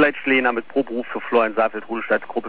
Gesundheitslehner mit Proberuf für Florian Saalfeld, Rudelstadt, Gruppe